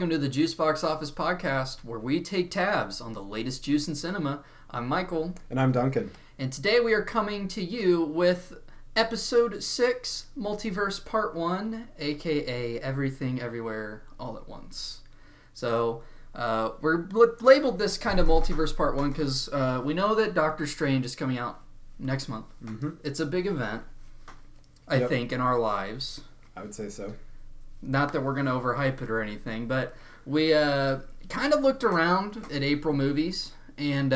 welcome to the Juice Box Office Podcast, where we take tabs on the latest juice in cinema. I'm Michael. And I'm Duncan. And today we are coming to you with Episode 6, Multiverse Part 1, aka Everything Everywhere All at Once. So, we're labeled this kind of Multiverse Part 1 because we know that Doctor Strange is coming out next month. Mm-hmm. It's a big event, I think, in our lives. I would say so. Not that we're going to overhype it or anything, but we kind of looked around at April movies, and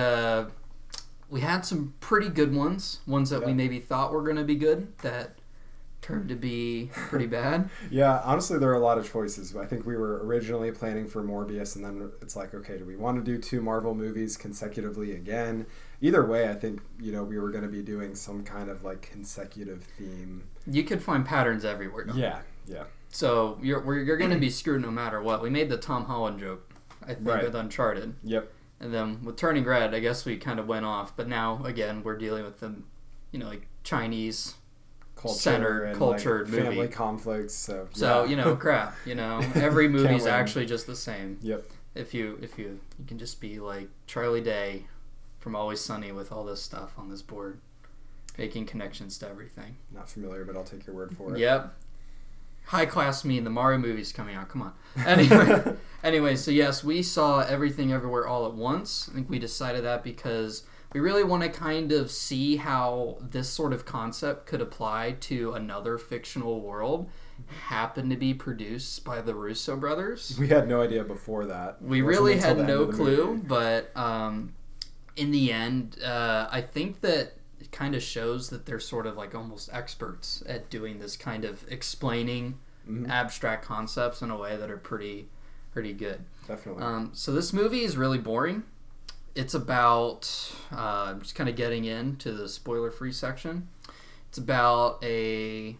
we had some pretty good ones that we maybe thought were going to be good that turned to be pretty bad. Yeah, honestly, there are a lot of choices. I think we were originally planning for Morbius, and then it's like, okay, do we want to do 2 Marvel movies consecutively again? Either way, I think, we were going to be doing some kind of like consecutive theme. You could find patterns everywhere. Yeah. So you're going to be screwed no matter what. We made the Tom Holland joke, I think, with Uncharted. Yep. And then with Turning Red, I guess we kind of went off. But now, again, we're dealing with the, like Chinese cultured movie. Family conflicts. So crap. Every movie's actually just the same. Yep. If you can just be like Charlie Day from Always Sunny with all this stuff on this board, making connections to everything. Not familiar, but I'll take your word for it. Yep. High class me, the Mario movie's coming out. Come on. Anyway, so yes, we saw Everything Everywhere All at Once. I think we decided that because we really want to kind of see how this sort of concept could apply to another fictional world. Happened to be produced by the Russo brothers. We had no idea before that. We really had no clue, but in the end, I think that it kind of shows that they're sort of like almost experts at doing this kind of explaining abstract concepts in a way that are pretty good. Definitely. So this movie is really boring. It's about, just kind of getting into the spoiler-free section. It's about a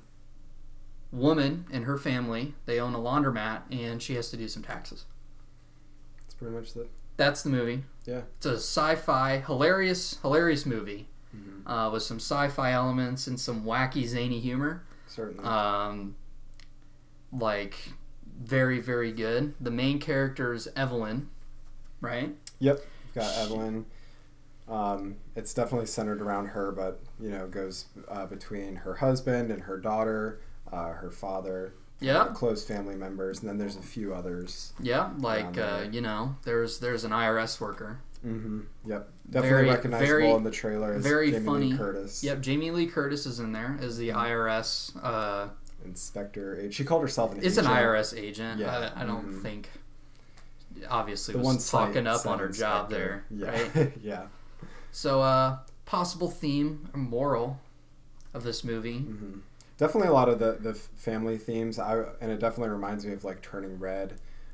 woman and her family. They own a laundromat, and she has to do some taxes. That's pretty much it. That's the movie. Yeah. It's a sci-fi, hilarious movie. With some sci-fi elements and some wacky, zany humor. Certainly. Very, very good. The main character is Evelyn, right? Yep. We've got Evelyn. It's definitely centered around her, but, goes between her husband and her daughter, her father, close family members, and then there's a few others. Yeah, there's an IRS worker. Mm-hmm. Yep. Definitely recognizable in the trailer as Jamie funny. Lee Curtis. Yep, Jamie Lee Curtis is in there as the IRS inspector. She called herself an agent. It's an IRS agent. Yeah. I don't think obviously the was talking up on her job there. Yeah. Right? Yeah. So possible theme or moral of this movie. Mm-hmm. Definitely a lot of the family themes. And it definitely reminds me of like Turning Red.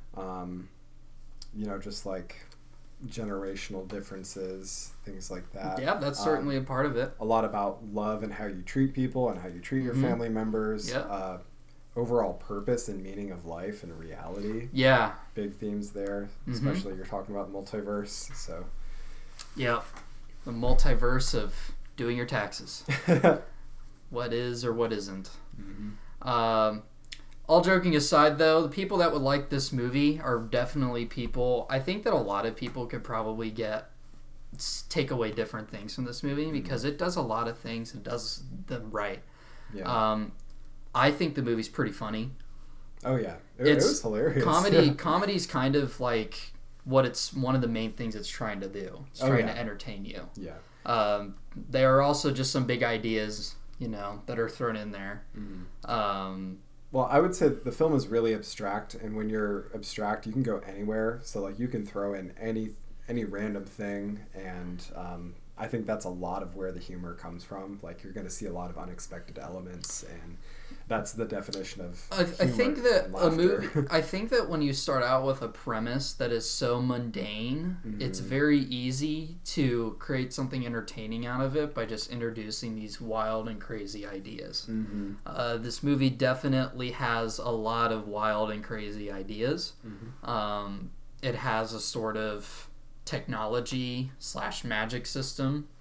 Just like generational differences, things like that. Yeah, that's certainly a part of it. A lot about love and how you treat people and how you treat your family members. Yeah. Overall purpose and meaning of life and reality. Yeah. Big themes there, especially you're talking about multiverse. So. Yeah. The multiverse of doing your taxes. What is or what isn't. Mm-hmm. All joking aside, though, the people that would like this movie are definitely people. I think that a lot of people could probably take away different things from this movie because it does a lot of things and does them right. Yeah. I think the movie's pretty funny. Oh yeah, it was hilarious. Comedy's kind of like one of the main things it's trying to do. It's trying to entertain you. Yeah. There are also just some big ideas, that are thrown in there. Mm-hmm. Well, I would say the film is really abstract, and when you're abstract, you can go anywhere. So, like, you can throw in any random thing, and I think that's a lot of where the humor comes from. Like, you're going to see a lot of unexpected elements, and that's the definition of humor. I think that when you start out with a premise that is so mundane, it's very easy to create something entertaining out of it by just introducing these wild and crazy ideas. Mm-hmm. This movie definitely has a lot of wild and crazy ideas. Mm-hmm. It has a sort of technology / magic system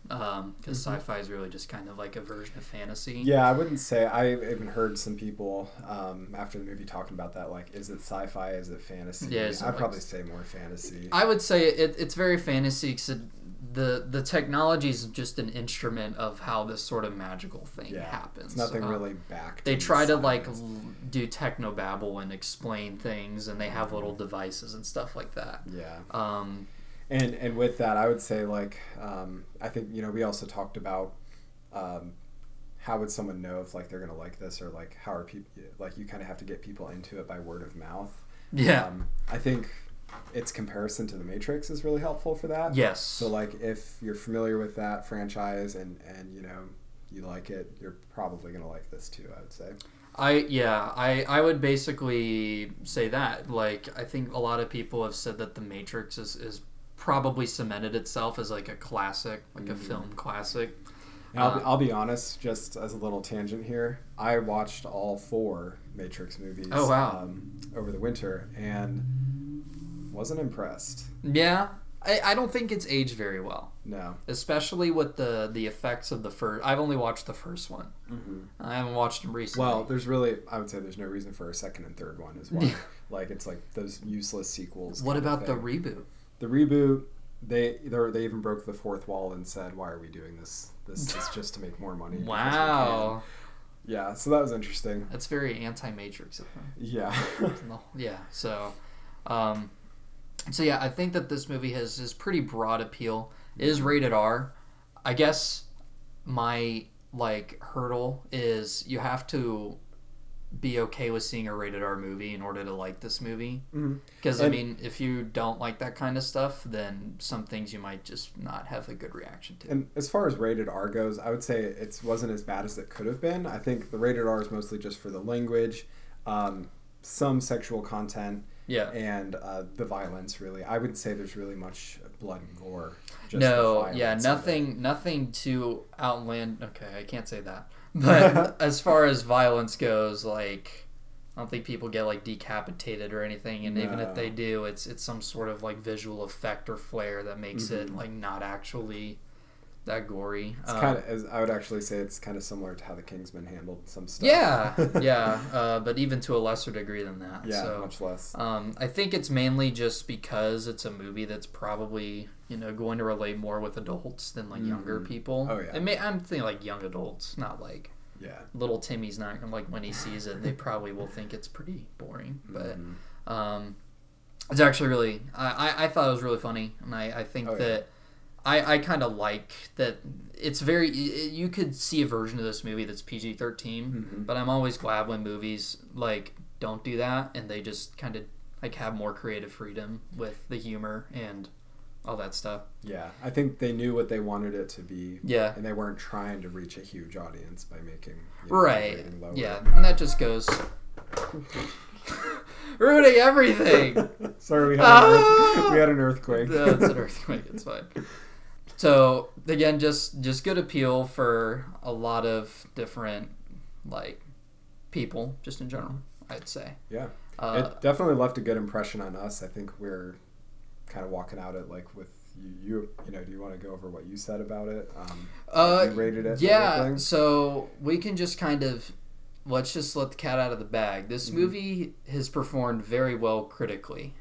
because sci-fi is really just kind of like a version of fantasy. Yeah, I wouldn't say. I even heard some people after the movie talking about that. Like, is it sci-fi? Is it fantasy? Yeah, I'd probably say more fantasy. I would say it's very fantasy because the technology is just an instrument of how this sort of magical thing happens. It's nothing really backed. They try to like do technobabble and explain things, and they have little devices and stuff like that. Yeah. And with that, I would say like I think we also talked about how would someone know if like they're gonna like this, or like how are people, like you kind of have to get people into it by word of mouth. Yeah. I think its comparison to The Matrix is really helpful for that. Yes. So like if you're familiar with that franchise and you like it, you're probably gonna like this too, I would say. I would basically say that. Like, I think a lot of people have said that The Matrix is probably cemented itself as like a classic, like a film classic. I'll be honest, just as a little tangent here, I watched all 4 Matrix movies over the winter and wasn't impressed. Yeah, I don't think it's aged very well. No. Especially with the effects of the first. I've only watched the first one. Mm-hmm. I haven't watched them recently. Well, I would say there's no reason for a second and third one as well. Like, it's like those useless sequels. What about the reboot? The reboot, they even broke the fourth wall and said, "Why are we doing this? This is just to make more money." Wow. Yeah, so that was interesting. That's very anti-Matrix of them. Yeah. Yeah. So yeah, I think that this movie has pretty broad appeal. It is rated R. I guess my hurdle is you have to be okay with seeing a rated R movie in order to like this movie. Because I mean, if you don't like that kind of stuff, then some things you might just not have a good reaction to. And as far as rated R goes, I would say it wasn't as bad as it could have been. I think the rated R is mostly just for the language, some sexual content, and the violence. Really, I would say there's really much blood and gore. Nothing too outland. Okay, I can't say that. But as far as violence goes, like, I don't think people get like decapitated or anything, and even if they do, it's some sort of like visual effect or flair that makes it like not actually that gory. It's kind of, I would actually say, it's kind of similar to how the Kingsman handled some stuff. But even to a lesser degree than that. Yeah, so, much less. I think it's mainly just because it's a movie that's probably going to relate more with adults than like younger people. Oh yeah. I'm thinking like young adults, not like little Timmy's not gonna, like, when he sees it, they probably will think it's pretty boring. But it's actually really I thought it was really funny, and I think that. I kind of like that it's very... You could see a version of this movie that's PG-13, but I'm always glad when movies, like, don't do that, and they just kind of, like, have more creative freedom with the humor and all that stuff. Yeah, I think they knew what they wanted it to be. Yeah. And they weren't trying to reach a huge audience by making... right. Yeah, and that just goes... ruining everything! Sorry, we had an earthquake. No, it's an earthquake, it's fine. So, again, just good appeal for a lot of different, like, people, just in general, I'd say. Yeah. It definitely left a good impression on us. I think we're kind of walking out it, like, with you do you want to go over what you said about it? You rated it? Yeah, so we can just kind of... Let's just let the cat out of the bag. This movie has performed very well critically.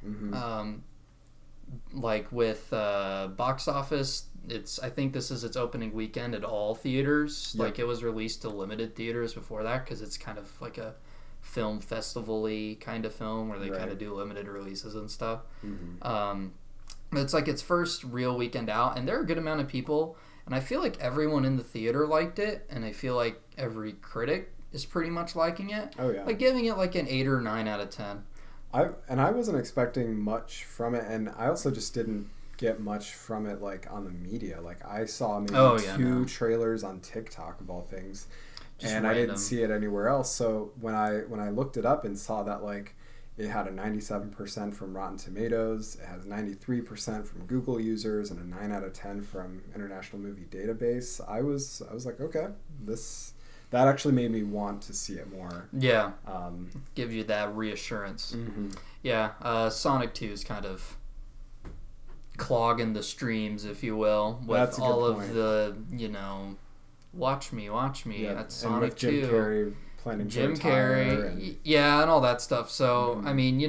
Like with box office, I think this is its opening weekend at all theaters. Yep. Like, it was released to limited theaters before that because it's kind of like a film festival-y kind of film where they kind of do limited releases and stuff. But it's like its first real weekend out, and there are a good amount of people, and I feel like everyone in the theater liked it, and I feel like every critic is pretty much liking it. Oh yeah. Like, giving it like an 8 or 9 out of 10. I wasn't expecting much from it, and I also just didn't get much from it, like, on the media. Like, I saw maybe 2 trailers on TikTok, of all things, just and random. I didn't see it anywhere else. So when I looked it up and saw that, like, it had a 97% from Rotten Tomatoes, it has 93% from Google users, and a 9 out of 10 from International Movie Database, I was like, okay, that actually made me want to see it more. Yeah. Give you that reassurance. Yeah. Sonic 2 is kind of clogging the streams, if you will, with That's a good all point. of the, watch me Yeah. at Sonic And with Jim 2. Carrey planning to Jim retire Carrey, yeah, and all that stuff. So, I mean,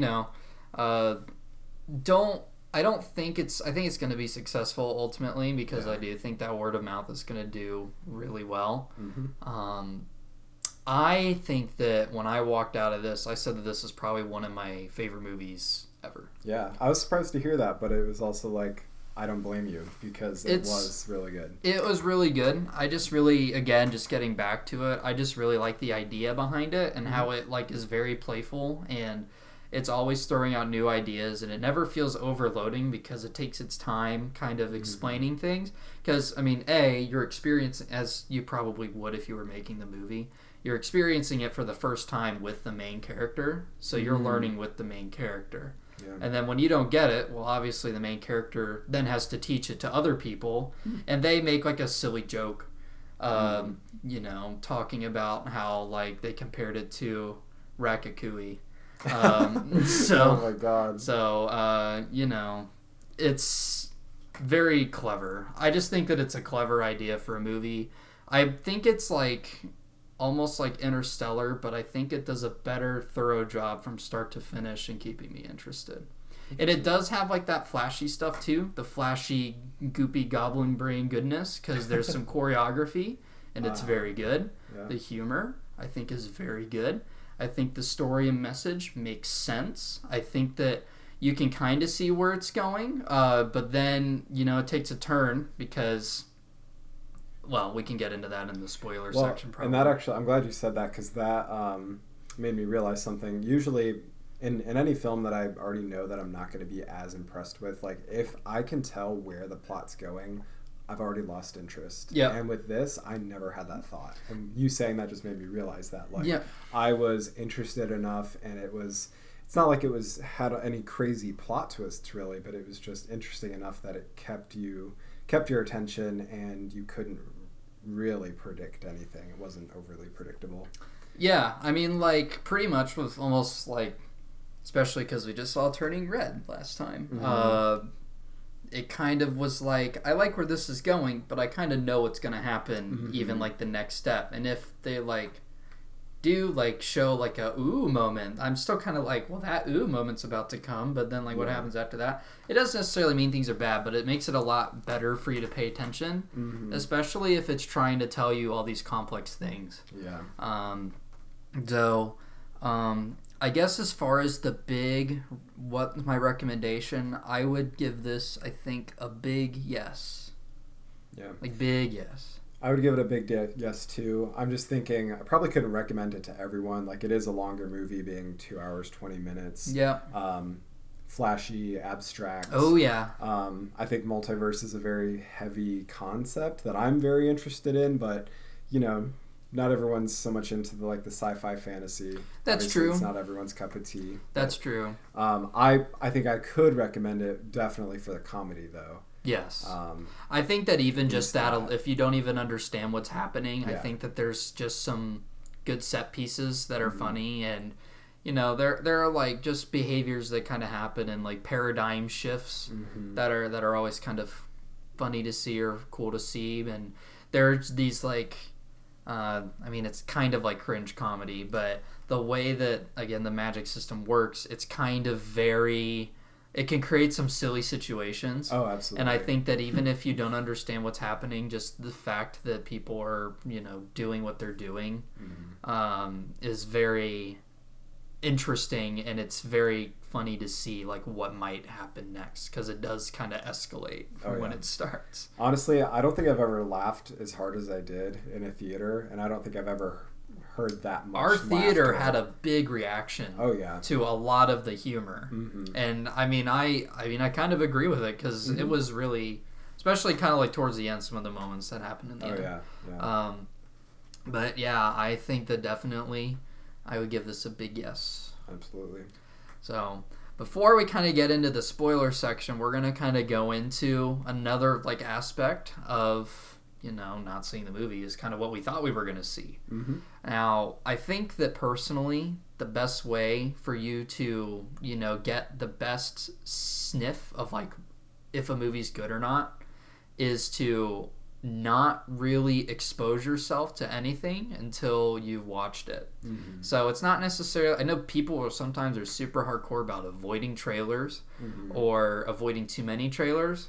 I think it's going to be successful ultimately because I do think that word of mouth is going to do really well. I think that when I walked out of this, I said that this is probably one of my favorite movies ever. Yeah, I was surprised to hear that, but it was also like, I don't blame you because it was really good. It was really good. I just really, again, just getting back to it, I just really like the idea behind it and how it like is very playful and it's always throwing out new ideas and it never feels overloading because it takes its time kind of explaining things. Because, I mean, you're experiencing, as you probably would if you were making the movie, you're experiencing it for the first time with the main character. So you're learning with the main character. Yeah. And then when you don't get it, well, obviously the main character then has to teach it to other people. And they make like a silly joke, talking about how like they compared it to Ratatouille. Oh my god. So, it's very clever. I just think that it's a clever idea for a movie. I think it's like almost like Interstellar, but I think it does a better thorough job from start to finish in keeping me interested. And it does have like that flashy stuff too, the flashy goopy goblin brain goodness, because there's some choreography and it's very good. Yeah. The humor I think is very good. I think the story and message makes sense. I think that you can kind of see where it's going, but then, it takes a turn because, well, we can get into that in the spoiler section probably. And that actually, I'm glad you said that because that made me realize something. Usually in any film that I already know that I'm not going to be as impressed with, like if I can tell where the plot's going, I've already lost interest. Yeah. And with this, I never had that thought. And you saying that just made me realize that. Like, I was interested enough, and it's not like it had any crazy plot twists really, but it was just interesting enough that it kept your attention, and you couldn't really predict anything. It wasn't overly predictable. Yeah, I mean, like pretty much was almost like, especially because we just saw Turning Red last time. It kind of was like, I like where this is going, but I kind of know what's going to happen, even like the next step. And if they like do like show like a ooh moment, I'm still kind of like, well, that ooh moment's about to come, but then like what happens after that? It doesn't necessarily mean things are bad, but it makes it a lot better for you to pay attention, especially if it's trying to tell you all these complex things. Yeah. I guess as far as what my recommendation, I would give this, I think, a big yes. Yeah. Like big yes. I would give it a big yes too. I'm just thinking I probably couldn't recommend it to everyone. Like it is a longer movie, being 2 hours 20 minutes. Yeah. Flashy, abstract. Oh yeah. I think multiverse is a very heavy concept that I'm very interested in, but not everyone's so much into the sci-fi fantasy. That's Obviously, true. It's not everyone's cup of tea. That's true. I think I could recommend it definitely for the comedy though. Yes. I think that even just that, if you don't even understand what's happening, I think that there's just some good set pieces that are funny, and there are like just behaviors that kind of happen and like paradigm shifts that are always kind of funny to see or cool to see, and there's these like. It's kind of like cringe comedy, but the way that, again, the magic system works, it's kind of it can create some silly situations. Oh, absolutely. And I think that even if you don't understand what's happening, just the fact that people are, doing what they're doing, is very interesting, and it's very funny to see like what might happen next, because it does kind of escalate when it starts. Honestly, I don't think I've ever laughed as hard as I did in a theater, and I don't think I've ever heard that much. Our theater had a big reaction to a lot of the humor, and I kind of agree with it, because it was really, especially kind of like towards the end, some of the moments that happened in the end. But yeah, I think that definitely I would give this a big yes. Absolutely. So before we kind of get into the spoiler section, we're going to kind of go into another like aspect of, not seeing the movie is kind of what we thought we were going to see. Now, I think that personally, the best way for you to, get the best sniff of like if a movie's good or not is to not really expose yourself to anything until you've watched it. Mm-hmm. So it's not necessarily... I know people are sometimes super hardcore about avoiding trailers or avoiding too many trailers.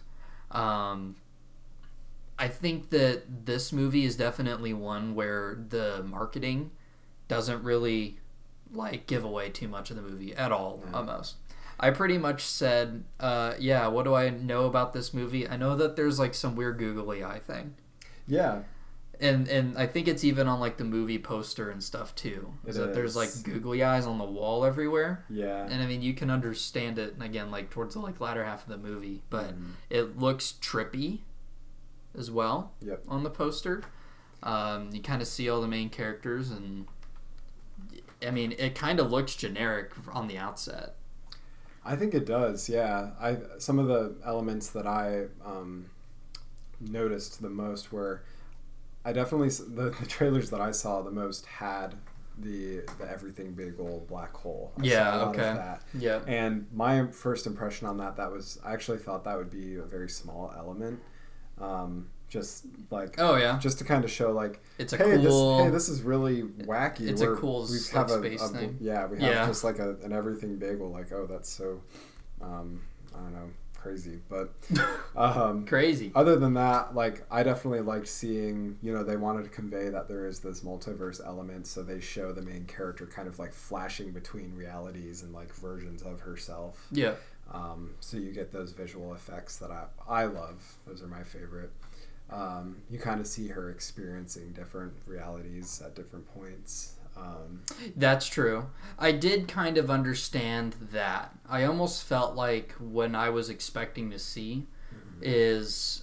I think that this movie is definitely one where the marketing doesn't really like give away too much of the movie at all, almost. I pretty much said, what do I know about this movie? I know that there's like some weird googly eye thing. Yeah. And I think it's even on like the movie poster and stuff too. There's like googly eyes on the wall everywhere. Yeah. And I mean, you can understand it again, like towards the like latter half of the movie, but it looks trippy as well. Yep. On the poster. You kind of see all the main characters, and I mean, it kind of looks generic on the outset. I think it does, yeah. Some of the elements that I noticed the most were, I definitely, the trailers that I saw the most had the everything big old black hole. I saw a lot of that. Yeah. And my first impression on that was, I actually thought that would be a very small element. Just like, just to kind of show like, it's a cool, this is really wacky. It's a cool like, space thing. Yeah, we have just like an everything bagel. Like, oh, that's so, I don't know, crazy. But crazy. Other than that, like, I definitely liked seeing, they wanted to convey that there is this multiverse element, so they show the main character kind of like flashing between realities and like versions of herself. Yeah. So you get those visual effects that I love. Those are my favorite. You kind of see her experiencing different realities at different points. That's true. I did kind of understand that. I almost felt like when I was expecting to see it's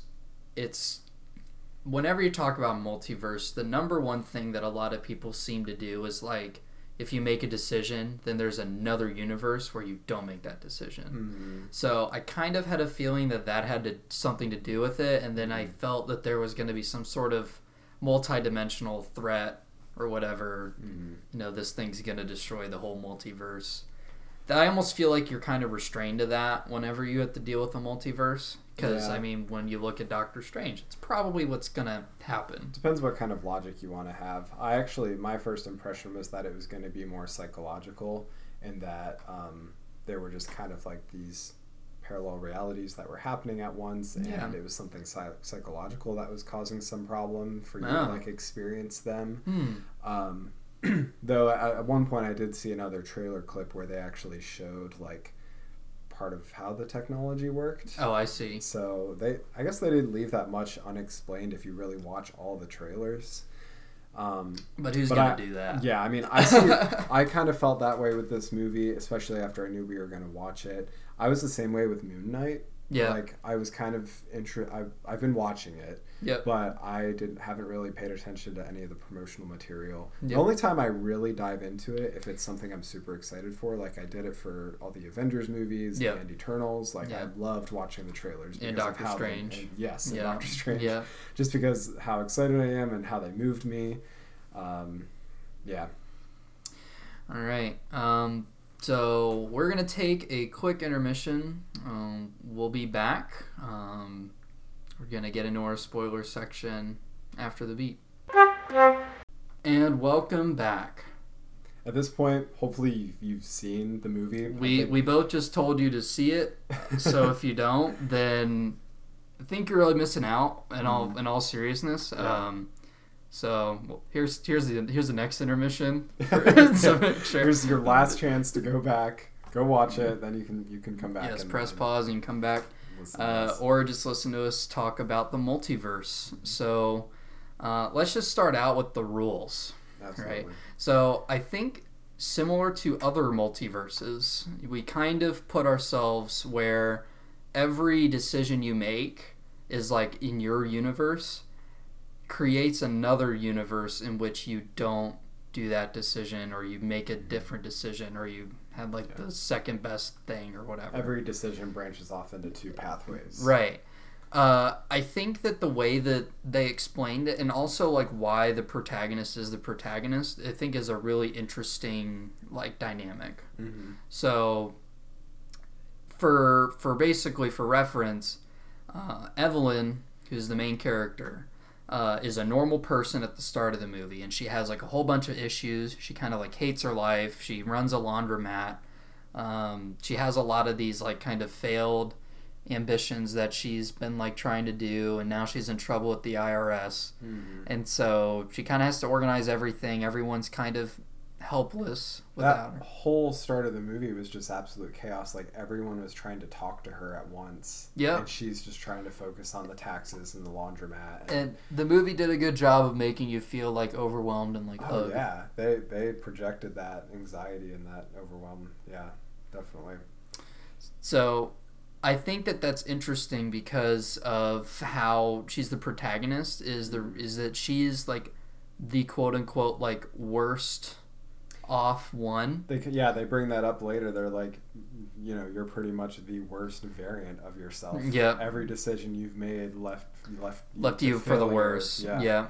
whenever you talk about multiverse, the number one thing that a lot of people seem to do is like, if you make a decision, then there's another universe where you don't make that decision. Mm-hmm. So I kind of had a feeling that had something to do with it, and then I felt that there was going to be some sort of multi-dimensional threat or whatever. This thing's going to destroy the whole multiverse. I almost feel like you're kind of restrained to that whenever you have to deal with a multiverse. Because, I mean, when you look at Doctor Strange, it's probably what's going to happen. Depends what kind of logic you want to have. My first impression was that it was going to be more psychological, and that there were just kind of like these parallel realities that were happening at once, and it was something psychological that was causing some problem for you to like experience them. Though at one point I did see another trailer clip where they actually showed like part of how the technology worked. Oh, I see. So I guess they didn't leave that much unexplained if you really watch all the trailers. But who's going to do that? Yeah, I mean, I kind of felt that way with this movie, especially after I knew we were going to watch it. I was the same way with Moon Knight. Yeah. Like, I was kind of I've been watching it. Yep. But I haven't really paid attention to any of the promotional material. Yep. The only time I really dive into it, if it's something I'm super excited for, like I did it for all the Avengers movies and Eternals. Like, I loved watching the trailers. And Doctor Strange. And Doctor Strange. Yeah. Just because how excited I am and how they moved me. Yeah. All right. So we're going to take a quick intermission. We'll be back. We're going to get into our spoiler section after the beat. And welcome back. At this point, hopefully you've seen the movie. We both just told you to see it. So if you don't, then I think you're really missing out in all seriousness. Yeah. So here's the next intermission. Here's your last chance to go back, go watch it, then you can come back. Yes, press pause and come back, or just listen to us talk about the multiverse. So let's just start out with the rules. Absolutely. Right. So I think similar to other multiverses, we kind of put ourselves where every decision you make is like in your universe creates another universe in which you don't do that decision, or you make a different decision, or you have like the second best thing or whatever. Every decision branches off into two pathways. Right. I think that the way that they explained it, and also like why the protagonist is the protagonist, I think is a really interesting like dynamic. Mm-hmm. So for reference, Evelyn, who's the main character, is a normal person at the start of the movie, and she has like a whole bunch of issues. She kind of like hates her life. She runs a laundromat. She has a lot of these like kind of failed ambitions that she's been like trying to do, and now she's in trouble with the IRS. And so she kind of has to organize everything. Everyone's kind of helpless without her. That whole start of the movie was just absolute chaos. Like, everyone was trying to talk to her at once. Yep. And she's just trying to focus on the taxes and the laundromat. And the movie did a good job of making you feel like overwhelmed and like, oh yeah, they projected that anxiety and that overwhelm. Yeah, definitely. So I think that that's interesting because of how she's the protagonist. Is that she's like the quote unquote like worst off one. They bring that up later. They're like, you're pretty much the worst variant of yourself. Yeah. Every decision you've made left you for the worse. Yeah.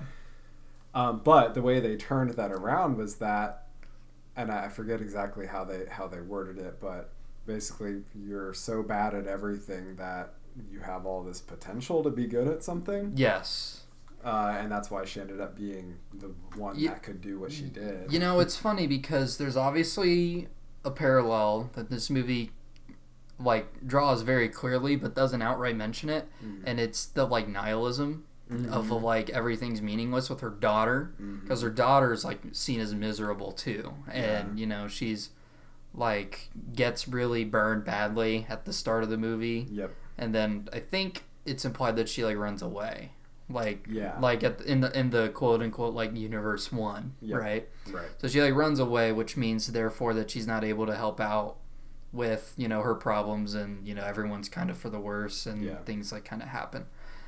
But the way they turned that around was that, and I forget exactly how they worded it, but basically you're so bad at everything that you have all this potential to be good at something. Yes. And that's why she ended up being the one that could do what she did. It's funny because there's obviously a parallel that this movie like draws very clearly but doesn't outright mention it, and it's the like nihilism of like everything's meaningless with her daughter, because her daughter's like seen as miserable too, and she's like gets really burned badly at the start of the movie. Yep. And then I think it's implied that she like runs away. Like in the quote unquote like universe 1, right? Right. So she like runs away, which means therefore that she's not able to help out with her problems, and everyone's kind of for the worse, and things like kind of happen.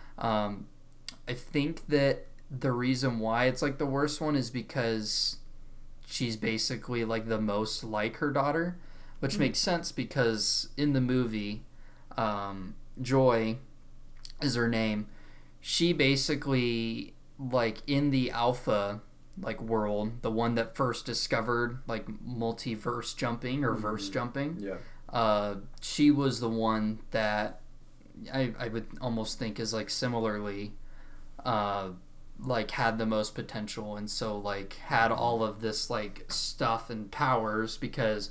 I think that the reason why it's like the worst one is because she's basically like the most like her daughter, which makes sense because in the movie, Joy is her name. She basically, like, in the alpha, like, world, the one that first discovered, like, multiverse jumping or verse jumping, she was the one that I would almost think is, like, similarly, like, had the most potential, and so, like, had all of this, like, stuff and powers because,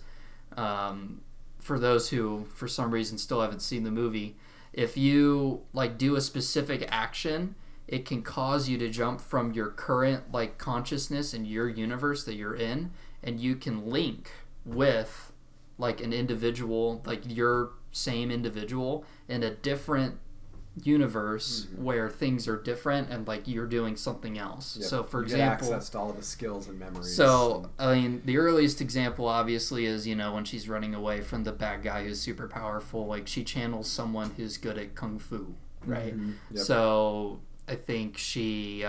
for those who, for some reason, still haven't seen the movie, if you like do a specific action, it can cause you to jump from your current like consciousness in your universe that you're in, and you can link with like an individual, like your same individual in a different universe where things are different and like you're doing something else. Yep. So for you example, get access to all of the skills and memories. So I mean, the earliest example obviously is when she's running away from the bad guy who's super powerful. Like she channels someone who's good at kung fu, right? Yep. So I think she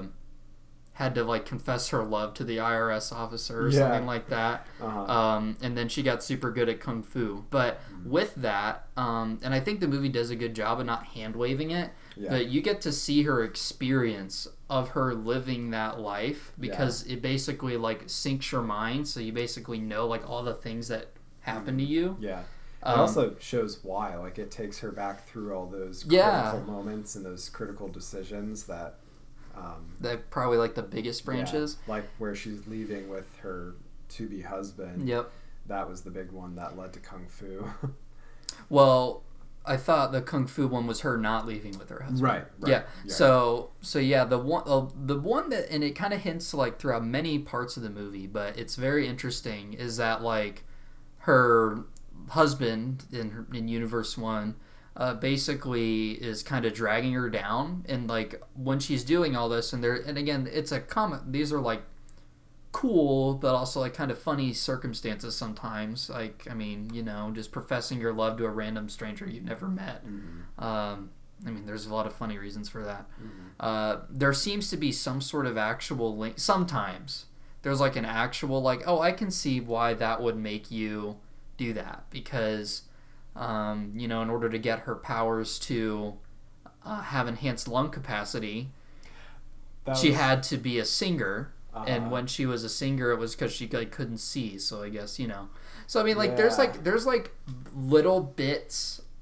had to like confess her love to the IRS officer or something like that. And then she got super good at kung fu. But with that, and I think the movie does a good job of not hand waving it, but you get to see her experience of her living that life because it basically like sinks your mind. So you basically know like all the things that happen to you. Yeah. It also shows why. Like it takes her back through all those critical moments and those critical decisions that that probably like the biggest branches, like where she's leaving with her to-be husband. Yep, that was the big one that led to kung fu. Well, I thought the kung fu one was her not leaving with her husband. Right. Yeah. So yeah, the one that, and it kind of hints like throughout many parts of the movie, but it's very interesting is that like her husband in Universe 1 basically is kind of dragging her down, and like when she's doing all this, and again it's a comment, these are like cool but also like kind of funny circumstances sometimes, like I mean just professing your love to a random stranger you've never met. I mean there's a lot of funny reasons for that. There seems to be some sort of actual link. Sometimes there's like an actual like, oh, I can see why that would make you do that, because in order to get her powers to have enhanced lung capacity, she had to be a singer. And when she was a singer, it was because she like couldn't see. So I guess So I mean, like there's like little bits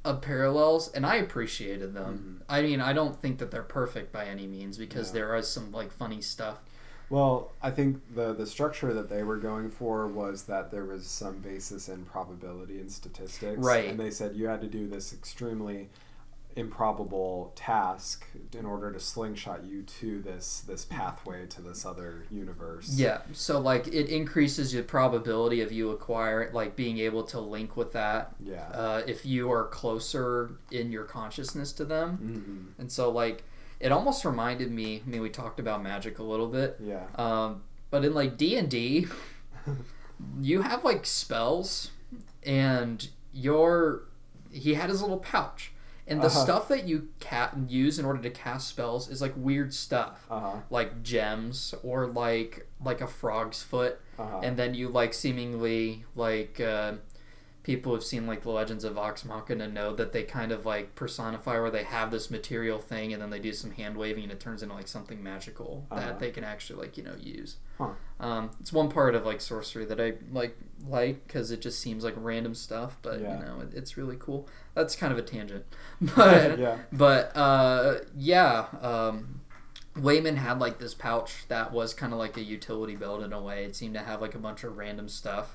of parallels, and I appreciated them. Mm-hmm. I mean, I don't think that they're perfect by any means, because Yeah. there is some like funny stuff. Well, I think the structure that they were going for was that there was some basis in probability and statistics. Right. And they said you had to do this extremely improbable task in order to slingshot you to this pathway to this other universe. Yeah, so like it increases your probability of you like being able to link with that. Yeah. If you are closer in your consciousness to them. Mm-hmm. And so like it almost reminded me, I mean, we talked about magic a little bit. Yeah. But in like D&D, you have like spells, and he had his little pouch. And the stuff that you use in order to cast spells is like weird stuff, like gems or like a frog's foot, and then you like seemingly like people who've seen like the Legends of Vox Machina know that they kind of like personify, where they have this material thing and then they do some hand waving and it turns into like something magical that they can actually like use. It's one part of like sorcery that I like because it just seems like random stuff, but it's really cool. That's kind of a tangent, but Waymond had like this pouch that was kind of like a utility belt in a way. It seemed to have like a bunch of random stuff.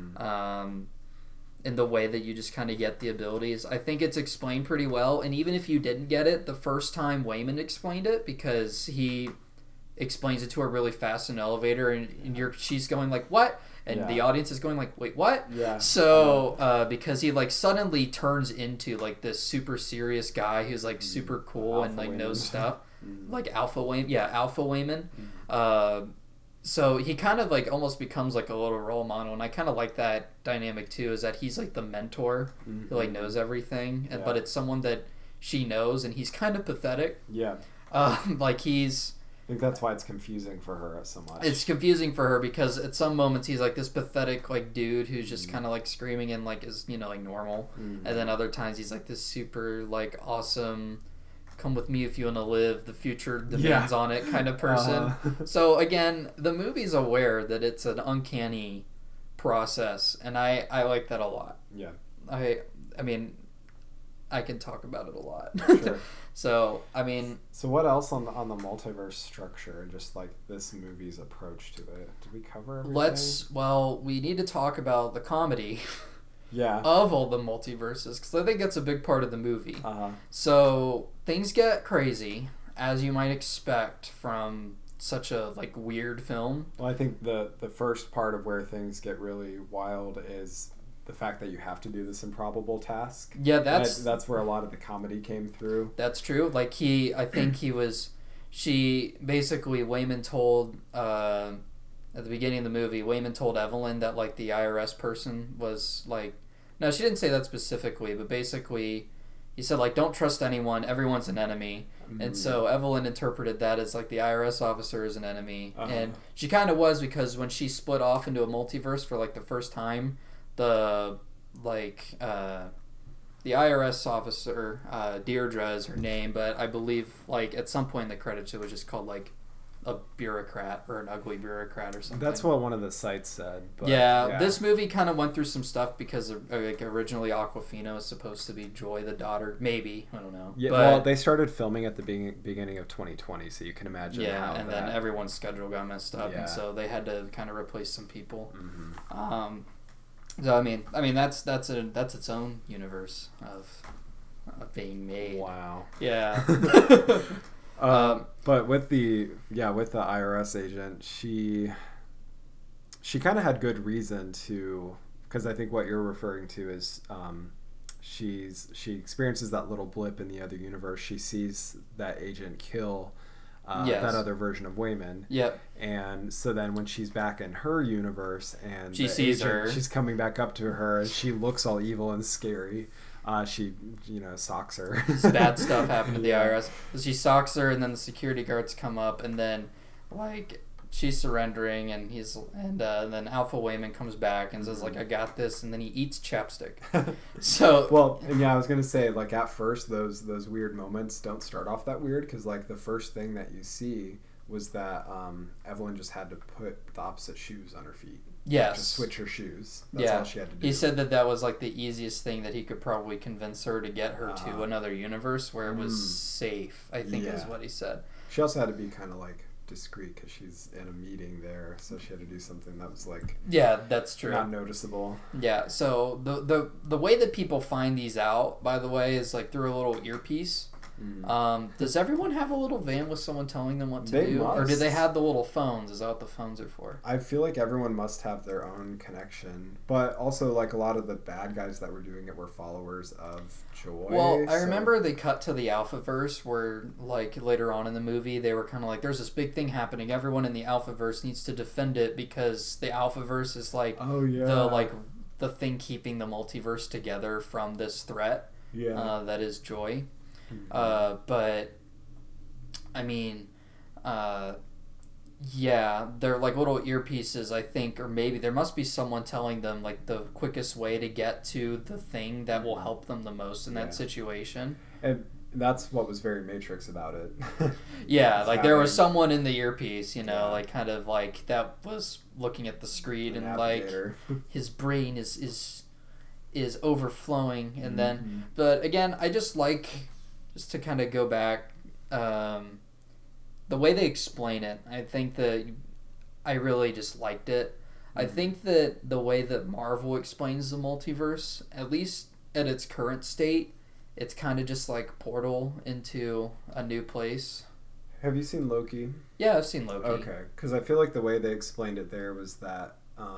In the way that you just kind of get the abilities. I think it's explained pretty well, and even if you didn't get it the first time Waymond explained it, because he explains it to her really fast in an elevator, and she's going like, what? And the audience is going like, wait, what? Yeah. So because he like suddenly turns into like this super serious guy who's like super cool and like knows stuff. Like Alpha Waymond. So he kind of like almost becomes like a little role model, and I kind of like that dynamic too, is that he's like the mentor who like knows everything, but it's someone that she knows, and he's kind of pathetic. Yeah. Like he's... I think that's why it's confusing for her so much. It's confusing for her because at some moments he's like this pathetic like dude who's just kind of like screaming and like is like normal, and then other times he's like this super like awesome, come with me if you want to live, the future demands on it kind of person. So again, the movie's aware that it's an uncanny process, and I like that a lot. Yeah. I mean, I can talk about it a lot. Sure. So I mean, so what else on the multiverse structure and just like this movie's approach to it? Did we cover everything? We need to talk about the comedy. Yeah. Of all the multiverses, because I think that's a big part of the movie. So things get crazy, as you might expect from such a like weird film. Well, I think the first part of where things get really wild is the fact that you have to do this improbable task. Yeah, that's where a lot of the comedy came through. That's true. Like Waymond told at the beginning of the movie, Waymond told Evelyn that like the IRS person was like, no, she didn't say that specifically, but basically he said like, don't trust anyone, everyone's an enemy. And so Evelyn interpreted that as like the IRS officer is an enemy. And she kind of was, because when she split off into a multiverse for like the first time, the IRS officer, Deirdre is her name, but I believe like at some point in the credits it was just called like a bureaucrat or an ugly bureaucrat or something. That's what one of the sites said. But, this movie kind of went through some stuff because like originally Awkwafina was supposed to be Joy, the daughter. Maybe, I don't know. Yeah, well, they started filming at the beginning of 2020, so you can imagine. Yeah, and then everyone's schedule got messed up, and so they had to kind of replace some people. So I mean that's its own universe of being made. Wow. Yeah. But with the IRS agent, she kind of had good reason to, because I think what you're referring to is she experiences that little blip in the other universe. She sees that agent kill that other version of Waymond. Yep. And so then when she's back in her universe and she sees her, she's coming back up to her and she looks all evil and scary. She socks her. Bad stuff happened to the IRS. She socks her, and then the security guards come up, and then like she's surrendering, and then Alpha Waymond comes back and says like, I got this, and then he eats chapstick. So I was gonna say, like, at first those weird moments don't start off that weird, because like the first thing that you see was that Evelyn just had to put the opposite shoes on her feet. Yes. Just switch her shoes. That's all she had to do. He said that was like the easiest thing that he could probably convince her to get her to another universe where it was safe, I think is what he said. She also had to be kind of like discreet because she's in a meeting there, so she had to do something that was like that's true, not noticeable. So the way that people find these out, by the way, is like through a little earpiece. Does everyone have a little van with someone telling them what to do? Or do they have the little phones? Is that what the phones are for? I feel like everyone must have their own connection. But also, like, a lot of the bad guys that were doing it were followers of Joy. Well, I remember they cut to the Alphaverse where, like, later on in the movie, they were kind of like, there's this big thing happening. Everyone in the Alphaverse needs to defend it because the Alphaverse is, like, the thing keeping the multiverse together from this threat that is Joy. But I mean, they're like little earpieces, I think, or maybe there must be someone telling them like the quickest way to get to the thing that will help them the most in that situation. And that's what was very Matrix about it. Like there was someone in the earpiece, like kind of like that was looking at the screen and navigator. Like his brain is overflowing, and then, but again, I just like. Just to kind of go back, the way they explain it, I think that I really just liked it. I think that the way that Marvel explains the multiverse, at least at its current state, it's kind of just like Portal into a new place. Have you seen Loki? Yeah, I've seen Loki. Okay, because I feel like the way they explained it there was that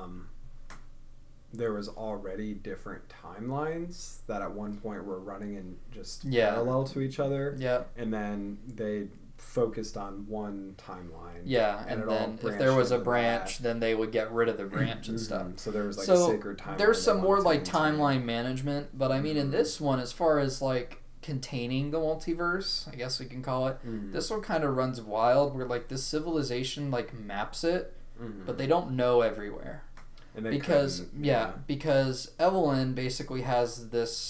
there was already different timelines that at one point were running in just parallel to each other. Yeah. And then they focused on one timeline. Yeah, and then if there was a branch, then they would get rid of the branch and stuff. So there was like a sacred timeline. There's some more like timeline management, but I mean in this one, as far as like containing the multiverse, I guess we can call it, this one kind of runs wild where like this civilization like maps it, but they don't know everywhere. Because Evelyn basically has this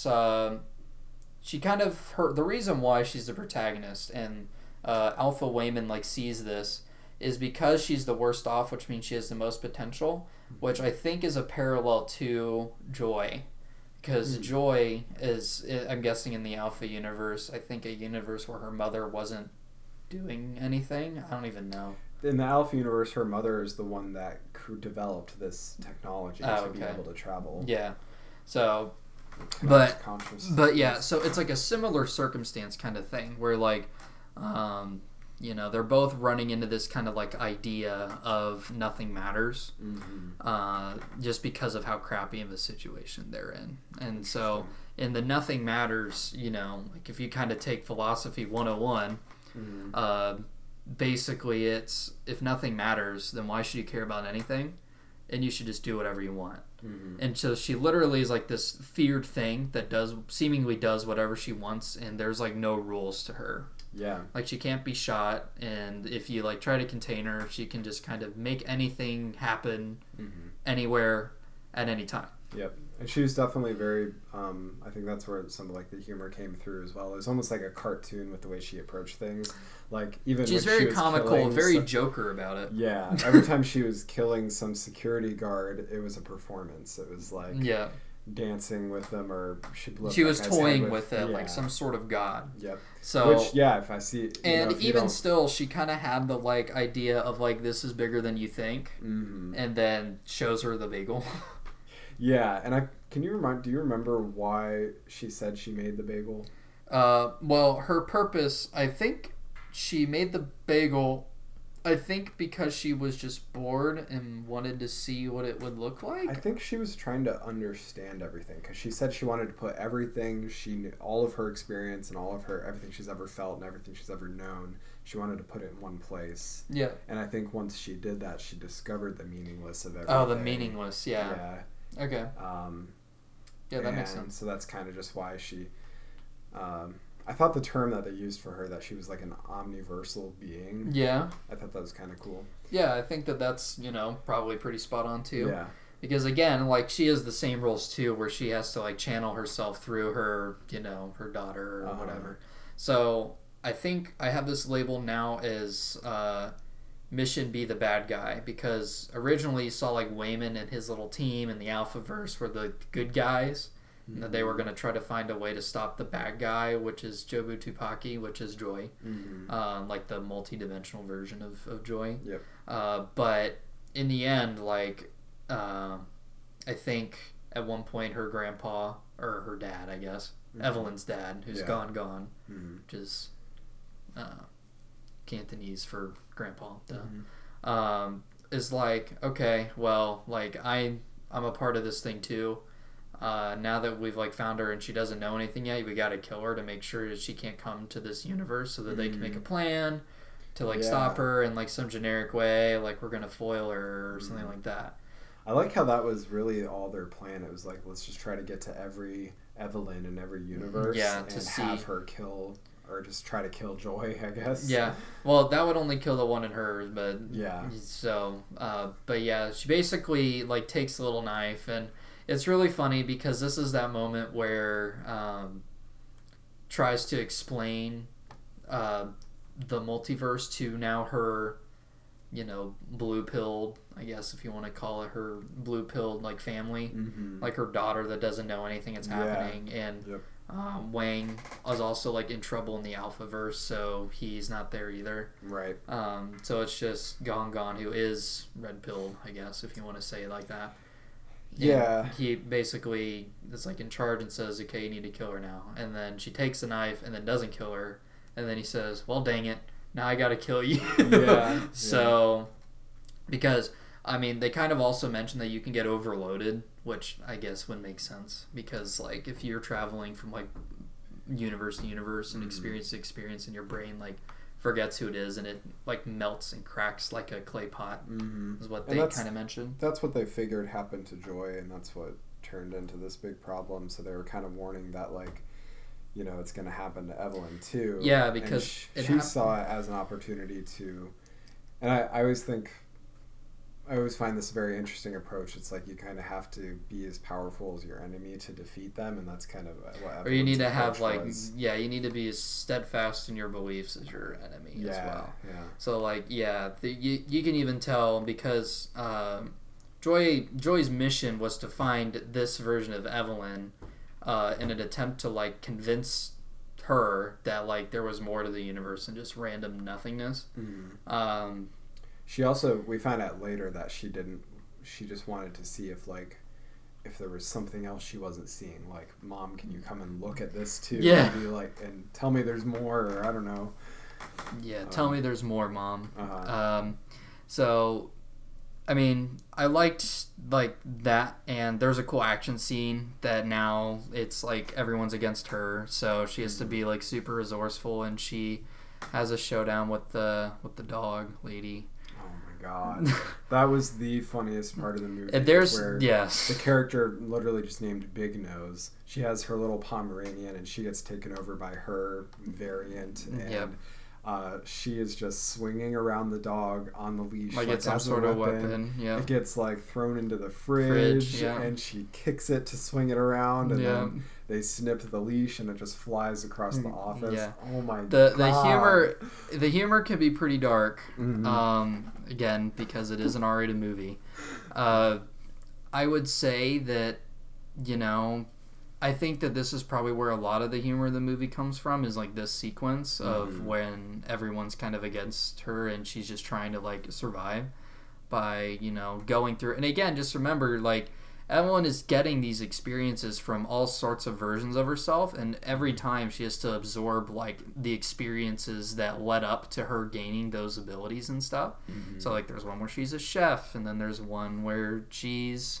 she kind of the reason why she's the protagonist and Alpha Wayman like sees this is because she's the worst off, which means she has the most potential, which I think is a parallel to Joy, because Joy is, I'm guessing in the Alpha universe, I think a universe where her mother wasn't doing anything. I don't even know. In the Alpha universe, her mother is the one that developed this technology to be able to travel. Yeah. So, but yeah, so it's like a similar circumstance kind of thing where like, they're both running into this kind of like idea of nothing matters, just because of how crappy of a situation they're in. And so in the nothing matters, like if you kind of take philosophy 101, basically it's if nothing matters, then why should you care about anything? And you should just do whatever you want. And so she literally is like this feared thing that seemingly does whatever she wants, and there's like no rules to her. Yeah. Like she can't be shot, and if you like try to contain her, she can just kind of make anything happen anywhere at any time. Yep. And she was definitely very, I think that's where some of like the humor came through as well. It was almost like a cartoon with the way she approached things. Like even she's very comical, very Joker about it. Yeah. Every time she was killing some security guard, it was a performance. It was like dancing with them, or she was toying with it like some sort of god. Yep. So if I see, and even still, she kind of had the like idea of like this is bigger than you think, and then shows her the bagel. Yeah, and do you remember why she said she made the bagel? Well, her purpose, I think she made the bagel, I think because she was just bored and wanted to see what it would look like. I think she was trying to understand everything, because she said she wanted to put everything she knew, all of her experience and all of her, everything she's ever felt and everything she's ever known, she wanted to put it in one place. Yeah. And I think once she did that, she discovered the meaningless of everything. Oh, the meaningless, yeah. Yeah. Okay. That makes sense. So that's kind of just why she. I thought the term that they used for her, that she was like an omniversal being. Yeah. I thought that was kind of cool. Yeah, I think that's probably pretty spot on too. Yeah. Because again, like she has the same rules too, where she has to like channel herself through her, her daughter or whatever. So I think I have this label now as Mission be the bad guy, because originally you saw like Wayman and his little team in the Alphaverse were the good guys, and that they were going to try to find a way to stop the bad guy, which is Jobu Tupaki, which is Joy, like the multi-dimensional version of Joy. Yep. But in the end, like I think at one point her grandpa, or her dad, I guess, Evelyn's dad, who's gone, which is Cantonese for grandpa, is like, okay, well, like I'm a part of this thing too. Now that we've like found her and she doesn't know anything yet, we got to kill her to make sure that she can't come to this universe, so that they can make a plan to like stop her in like some generic way, like we're gonna foil her or something like that. I like how that was really all their plan. It was like, let's just try to get to every Evelyn in every universe, and have her kill, or just try to kill Joy, I guess. Yeah, well, that would only kill the one in hers, but yeah. So, but yeah, she basically like takes the little knife, and it's really funny because this is that moment where tries to explain the multiverse to now her, blue-pilled, I guess if you want to call it, her blue-pilled like family, like her daughter that doesn't know anything that's happening, and Wang is also like in trouble in the Alphaverse, so he's not there either. Right. So it's just Gong, who is red-pilled, I guess if you want to say it like that. Yeah. And he basically is like in charge and says, okay, you need to kill her now. And then she takes the knife and then doesn't kill her. And then he says, well, dang it, now I gotta kill you. So, because, I mean, they kind of also mention that you can get overloaded, which I guess would make sense. Because, like, if you're traveling from, like, universe to universe and experience to experience, and your brain, like, forgets who it is, and it like melts and cracks like a clay pot, is what they kind of mentioned. That's what they figured happened to Joy, and that's what turned into this big problem. So they were kind of warning that, like, it's going to happen to Evelyn too. Yeah, because she saw it as an opportunity to, and I always find this a very interesting approach. It's like you kind of have to be as powerful as your enemy to defeat them, and that's kind of what Evelyn's, or you need to have you need to be as steadfast in your beliefs as your enemy as well. So like you can even tell, because Joy's mission was to find this version of Evelyn in an attempt to like convince her that like there was more to the universe than just random nothingness. She also, we found out later that she just wanted to see if there was something else she wasn't seeing. Like, Mom, can you come and look at this too? Yeah. And be like, and tell me there's more, or I don't know. Yeah, tell me there's more, Mom. So, I mean, I liked like that, and there's a cool action scene that now it's like everyone's against her, so she has to be like super resourceful, and she has a showdown with the dog lady. God, that was the funniest part of the movie. There's where the character literally just named Big Nose. She has her little Pomeranian, and she gets taken over by her variant, and she is just swinging around the dog on the leash like it's some sort of weapon. It gets like thrown into the fridge, and she kicks it to swing it around, and then they snip the leash, and it just flies across the office. Oh my god! The humor can be pretty dark. Again, because it is an R-rated movie. I would say that, I think that this is probably where a lot of the humor of the movie comes from, is like this sequence of when everyone's kind of against her and she's just trying to like survive by, going through. And again, just remember, like, Evelyn is getting these experiences from all sorts of versions of herself, and every time she has to absorb like the experiences that led up to her gaining those abilities and stuff. So like there's one where she's a chef, and then there's one where she's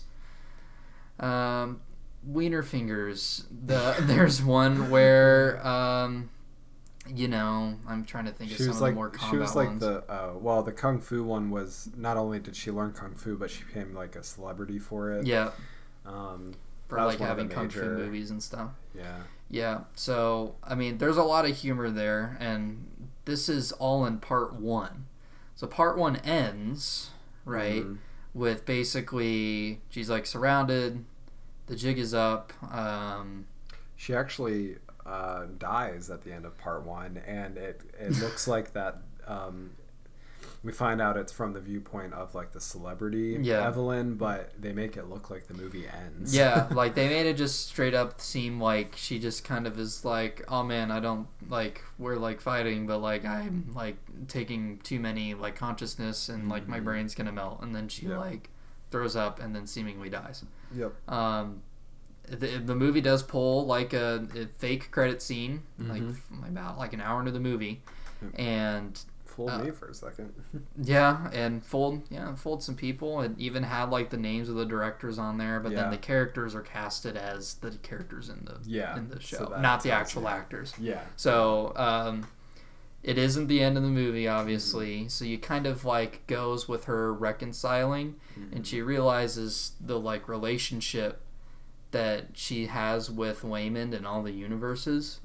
wiener fingers. There's one where I'm trying to think of some of the more combat ones. She was like the Kung Fu one was, not only did she learn Kung Fu, but she became like a celebrity for it. Yeah. For like having Kung Fu movies and stuff. Yeah. Yeah. So, I mean, there's a lot of humor there, and this is all in part 1. So part 1 ends, right, with basically she's like surrounded, the jig is up. She actually dies at the end of part 1, and it looks like that we find out it's from the viewpoint of like the celebrity Evelyn, but they make it look like the movie ends. Yeah, like they made it just straight up seem like she just kind of is like, oh man, I don't like, we're like fighting, but like I'm like taking too many like consciousness and like my brain's gonna melt, and then she like throws up and then seemingly dies. Yep. The movie does pull like a fake credit scene, like about like an hour into the movie, and fooled me for a second. and fooled some people, and even had like the names of the directors on there, but then the characters are casted as the characters in the show, so not the actual actors. Yeah. So it isn't the end of the movie, obviously. So you kind of like goes with her reconciling, and she realizes the like relationship that she has with Waymond and all the universes.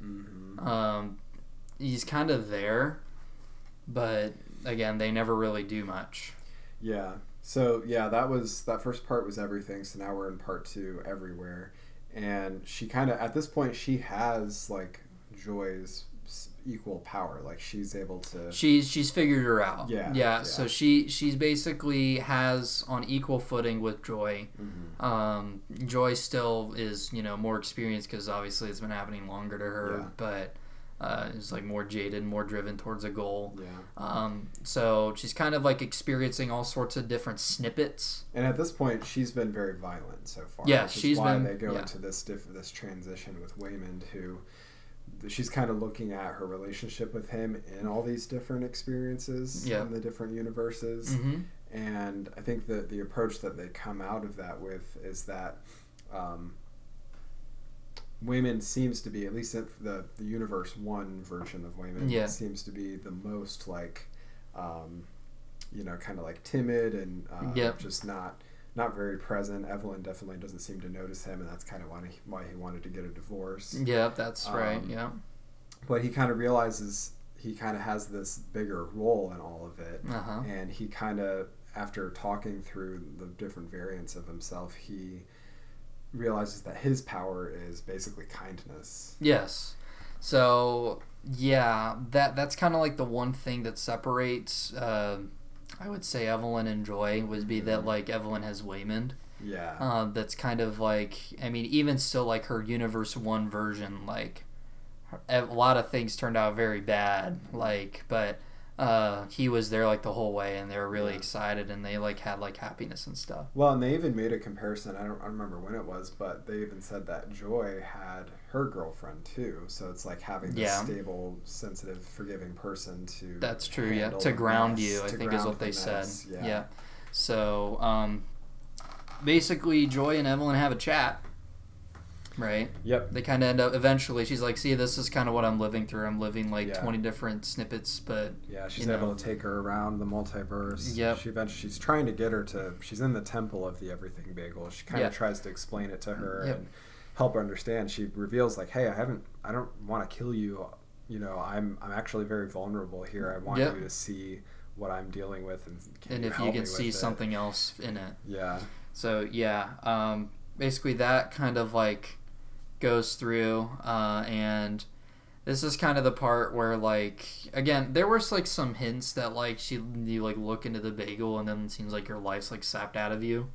He's kind of there, but again, they never really do much. Yeah. So that first part was everything. So now we're in part 2, everywhere, and she kind of at this point she has like Joy's equal power. Like she's able to. She's figured her out. Yeah. So she's basically has on equal footing with Joy. Joy still is more experienced because obviously it's been happening longer to her, but is like more jaded, more driven towards a goal. So she's kind of like experiencing all sorts of different snippets. And at this point, she's been very violent so far. Yeah, they go into this transition with Waymond, who she's kind of looking at her relationship with him in all these different experiences in the different universes. And I think that the approach that they come out of that with is that Waymond seems to be, at least the Universe 1 version of Waymond, seems to be the most like, kind of like timid and just not very present. Evelyn definitely doesn't seem to notice him, and that's kind of why he wanted to get a divorce. Yeah, that's right. Yeah. But he kind of realizes he kind of has this bigger role in all of it, and he kind of, after talking through the different variants of himself, he realizes that his power is basically kindness. Yes. So that's kind of like the one thing that separates I would say Evelyn and Joy would be that like Evelyn has Waymond. Yeah. That's kind of like, I mean, even still like her Universe 1 version, like a lot of things turned out very bad, like, but he was there like the whole way, and they were really excited, and they like had like happiness and stuff. Well, and they even made a comparison. I don't remember when it was, but they even said that Joy had her girlfriend too. So it's like having this stable, sensitive, forgiving person to. That's true. Yeah, to ground you, I think is what they said. Yeah. So basically, Joy and Evelyn have a chat. Right? Yep. They kind of end up, eventually, she's like, see, this is kind of what I'm living through. I'm living like 20 different snippets, but... Yeah, she's able to take her around the multiverse. Yep. She's trying to get her to... She's in the temple of the Everything Bagel. She kind of tries to explain it to her and help her understand. She reveals like, hey, I don't want to kill you. I'm actually very vulnerable here. I want you to see what I'm dealing with, and if you can see something else in it. Yeah. So, basically that kind of like goes through, and this is kind of the part where like, again, there was like some hints that like you like look into the bagel and then it seems like your life's like sapped out of you.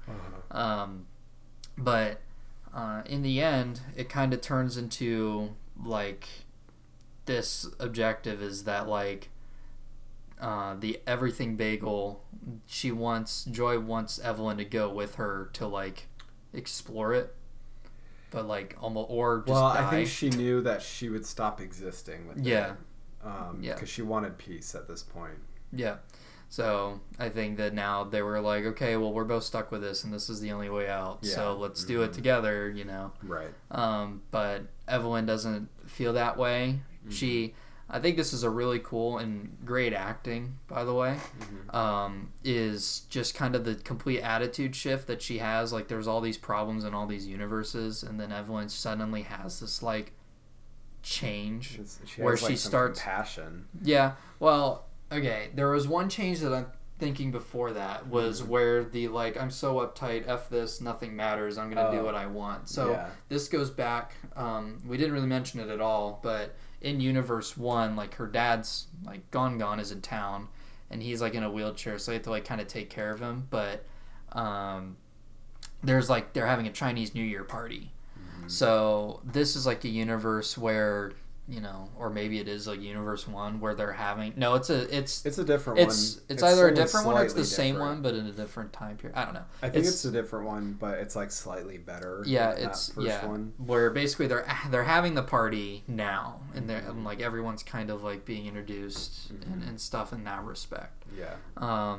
But in the end it kind of turns into like this objective is that like the Everything Bagel, Joy wants Evelyn to go with her to like explore it, but like almost or just die. I think she knew that she would stop existing with it. Because she wanted peace at this point. So I think that now they were like, okay, well, we're both stuck with this and this is the only way out, so let's do it together, Right. But Evelyn doesn't feel that way. I think this is a really cool and great acting, by the way, is just kind of the complete attitude shift that she has. Like, there's all these problems in all these universes, and then Evelyn suddenly has this, like, change where she starts... compassion. Yeah, well, okay, there was one change that I'm thinking before that was where the, like, I'm so uptight, F this, nothing matters, I'm going to do what I want. So this goes back, we didn't really mention it at all, but... in Universe 1, like, her dad's, like, gone is in town, and he's like in a wheelchair, so they have to like kind of take care of him. But there's like they're having a Chinese New Year party, so this is like a universe where or maybe it is like Universe 1 where they're having it's a different one. It's either a different one or it's the same one but in a different time period. I don't know. I think it's a different one, but it's like slightly better. Yeah, it's that first one. Where basically they're having the party now, and and like everyone's kind of like being introduced and stuff in that respect. Yeah.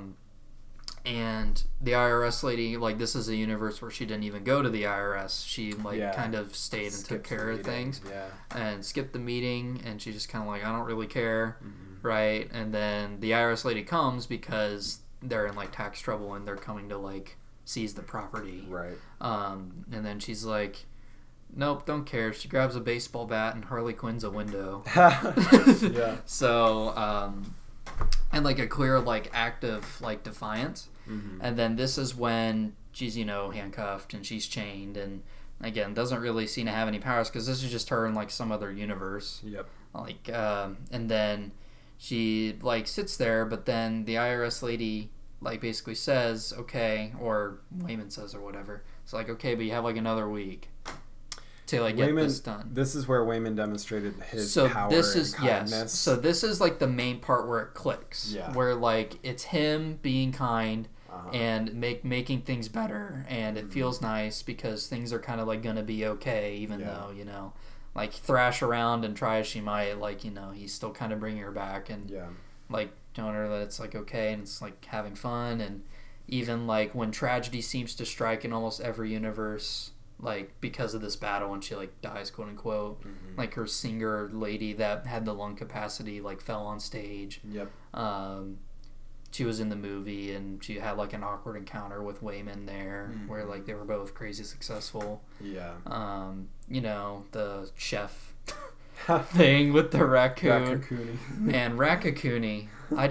And the IRS lady, like, this is a universe where she didn't even go to the IRS. She, kind of stayed and took care of things. Yeah. And skipped the meeting, and she just kind of like, I don't really care, right? And then the IRS lady comes because they're in, like, tax trouble, and they're coming to, like, seize the property. Right. And then she's like, nope, don't care. She grabs a baseball bat, and Harley Quinn's a window. Yeah. So, and, like, a clear, like, act of, like, defiance. And then this is when she's, handcuffed and she's chained and, again, doesn't really seem to have any powers because this is just her in, like, some other universe. Yep. Like, and then she, like, sits there, but then the IRS lady, like, basically says, okay, or Wayman says or whatever. It's like, okay, but you have, like, another week to, like, get this done. This is where Wayman demonstrated his power and kindness. Yes. So this is, like, the main part where it clicks. Yeah. Where, like, it's him being kind and making things better, and it feels nice because things are kind of like gonna be okay, even though like thrash around and try as she might, like he's still kind of bringing her back and like telling her that it's like okay and it's like having fun, and even like when tragedy seems to strike in almost every universe, like because of this battle and she like dies, quote unquote, like her singer lady that had the lung capacity like fell on stage. She was in the movie, and she had, like, an awkward encounter with Wayman there, where, like, they were both crazy successful. Yeah. The chef thing with the raccoon. Raccoonie. Man, Raccoonie.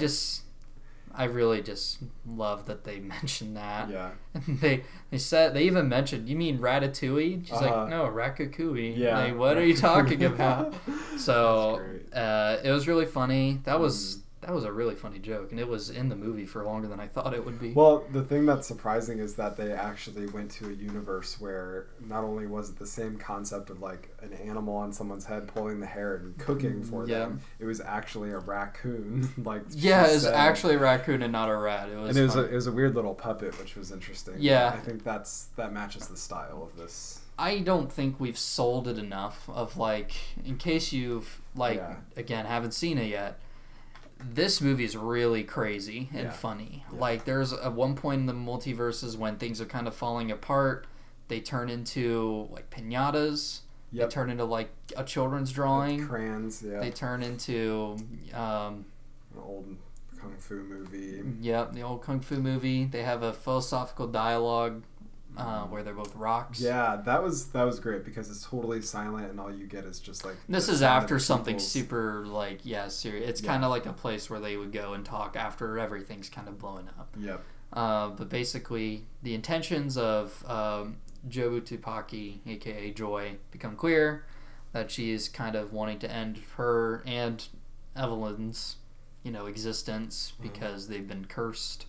I really just love that they mentioned that. Yeah. And they even mentioned, you mean Ratatouille? She's like, no, Raccoonie. Yeah. Like, what are you talking about? So, it was really funny. That was a really funny joke, and it was in the movie for longer than I thought it would be. Well, the thing that's surprising is that they actually went to a universe where not only was it the same concept of like an animal on someone's head pulling the hair and cooking for them, it was actually a raccoon. It was actually a raccoon and not a rat. It was a weird little puppet, which was interesting. Yeah, I think that matches the style of this. I don't think we've sold it enough of like, in case you've again haven't seen it yet. This movie is really crazy and funny. Yeah. Like, there's at one point in the multiverses when things are kind of falling apart, they turn into, like, piñatas. Yep. They turn into, like, a children's drawing. With crayons, yeah. They turn into... an old Kung Fu movie. Yep, the old Kung Fu movie. They have a philosophical dialogue where they're both rocks. Yeah, that was great because it's totally silent and all you get is just like... This is after something super like, serious. It's kind of like a place where they would go and talk after everything's kind of blowing up. Yep. But basically, the intentions of Jobu Tupaki, aka Joy, become clear. That she is kind of wanting to end her and Evelyn's, existence because they've been cursed.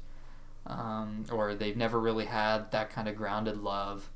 Or they've never really had that kind of grounded love.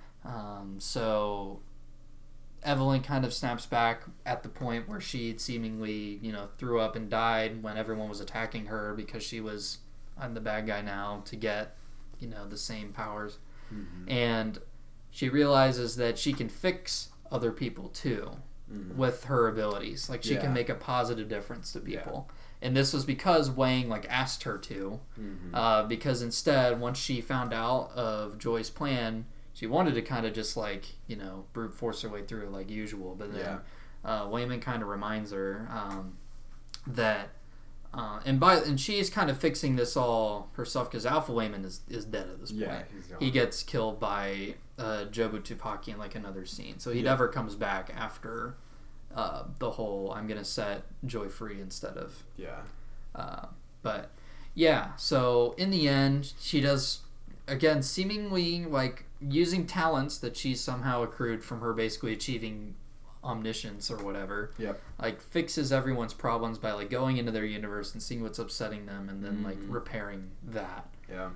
So Evelyn kind of snaps back at the point where she seemingly, threw up and died when everyone was attacking her because she was, I'm the bad guy now, to get, the same powers. And she realizes that she can fix other people too with her abilities. Like, she can make a positive difference to people. And this was because Wang asked her to, because instead, once she found out of Joy's plan, she wanted to kind of just brute force her way through like usual. But then Wayman kind of reminds her that, and she is kind of fixing this all herself because Alpha Wayman is dead at this point. Yeah, he's gone. He gets killed by Jobu Tupaki in another scene, so he never comes back after. The whole I'm gonna set Joy free instead of so in the end she does, again, seemingly using talents that she's somehow accrued from her basically achieving omniscience or whatever. Yep. Like fixes everyone's problems by like going into their universe and seeing what's upsetting them and then like repairing that. Yeah.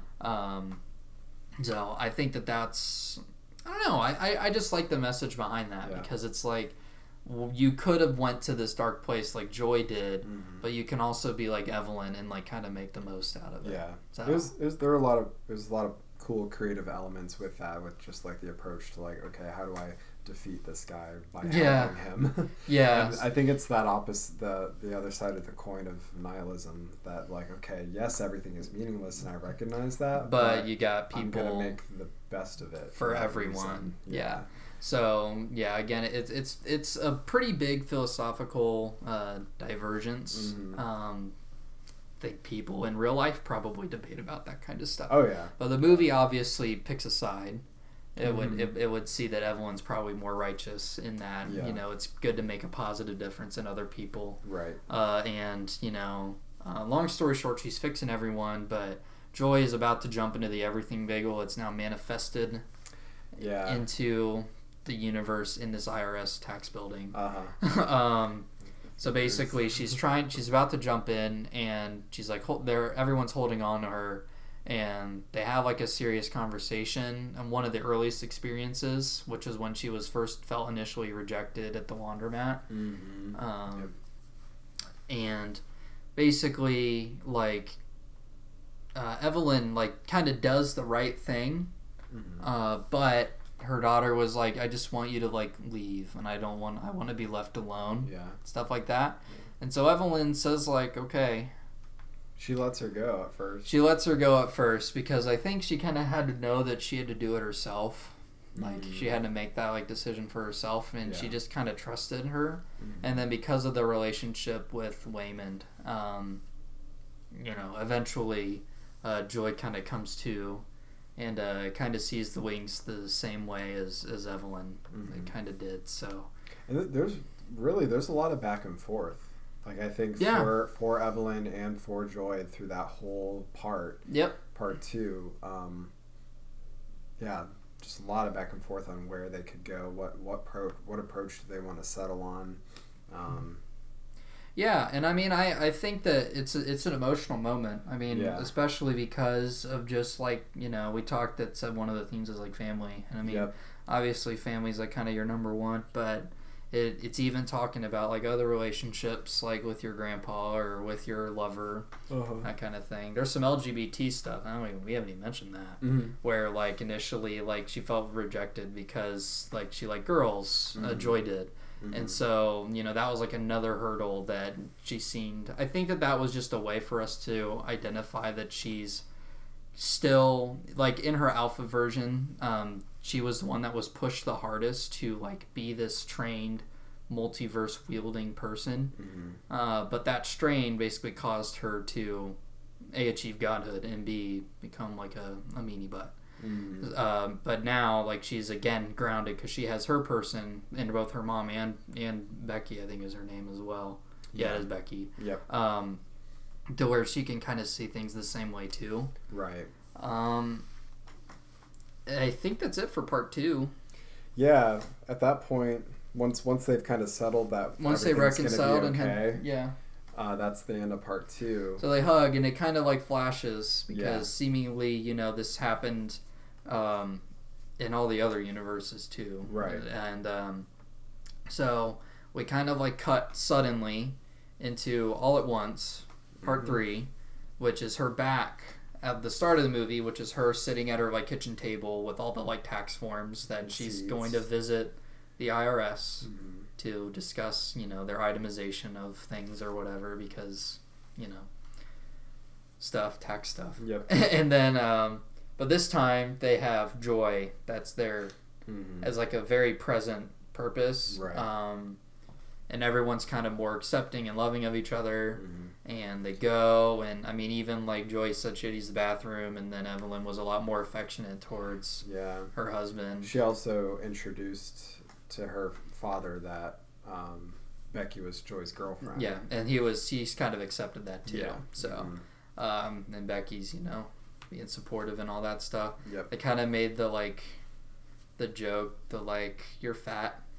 So I think that's, I don't know, I just like the message behind that because it's like, you could have went to this dark place like Joy did, but you can also be like Evelyn and like kind of make the most out of it. Yeah. So. There were a lot of cool creative elements with that, with just like the approach to like, okay, how do I defeat this guy by helping him? Yeah. And I think it's that opposite, the other side of the coin of nihilism, that like, okay, yes, everything is meaningless and I recognize that, but you got people, I'm gonna make the best of it for everyone. Yeah. So yeah, again, it's a pretty big philosophical divergence. I think people in real life probably debate about that kind of stuff. Oh yeah. But the movie obviously picks a side. It would see that Evelyn's probably more righteous in that. You know, it's good to make a positive difference in other people. Right. And you know, long story short, she's fixing everyone, but Joy is about to jump into the everything bagel. It's now manifested into the universe in this IRS tax building. So basically she's about to jump in and she's like, everyone's holding on to her and they have like a serious conversation and one of the earliest experiences, which is when she was first felt initially rejected at the laundromat. And basically like Evelyn like kind of does the right thing, but her daughter was like, I just want you to like leave and I want to be left alone. Stuff like that. And so Evelyn says like, okay. She lets her go at first. She lets her go at first because I think she kind of had to know that she had to do it herself. Like she had to make that like decision for herself and she just kind of trusted her. And then because of the relationship with Waymond, you know, eventually Joy kind of comes to and kind of sees the wings the same way as Evelyn kind of did. So, and there's a lot of back and forth. Like I think for Evelyn and for Joy through that whole part. Part 2. Just a lot of back and forth on where they could go. What approach do they want to settle on? Yeah, and I mean, I think that it's an emotional moment. I mean, especially because of just like, you know, we talked that said one of the themes is like family, and I mean, obviously family's like kind of your number one, but it's even talking about like other relationships, like with your grandpa or with your lover, that kind of thing. There's some LGBT stuff. We haven't even mentioned that, where like initially like she felt rejected because like she liked girls, Joy did. And so, you know, that was like another hurdle that she seemed... I think that was just a way for us to identify that she's still... Like, in her alpha version, she was the one that was pushed the hardest to, like, be this trained, multiverse-wielding person. But that strain basically caused her to, A, achieve godhood, and B, become, like, a meanie butt. But now like she's again grounded because she has her person in both her mom and Becky, I think is her name as well. It is Becky. To where she can kind of see things the same way too. Right. I think that's it for part 2. Yeah, at that point, once they've kind of settled that, once they reconciled and that's the end of part 2. So they hug and it kind of like flashes because seemingly, you know, this happened in all the other universes too. Right. And so we kind of like cut suddenly into All at Once, part 3, which is her back at the start of the movie, which is her sitting at her like kitchen table with all the like tax forms that she's going to visit the IRS to discuss, you know, their itemization of things or whatever because, you know, tax stuff. And then but this time they have Joy that's there as like a very present purpose. Right. And everyone's kind of more accepting and loving of each other. And they go, and I mean, even like Joy said she'd use the bathroom, and then Evelyn was a lot more affectionate towards her husband. She also introduced to her father that Becky was Joy's girlfriend. Yeah, and he's kind of accepted that too. So, and Becky's, you know, being supportive and all that stuff. They kind of made the joke, you're fat,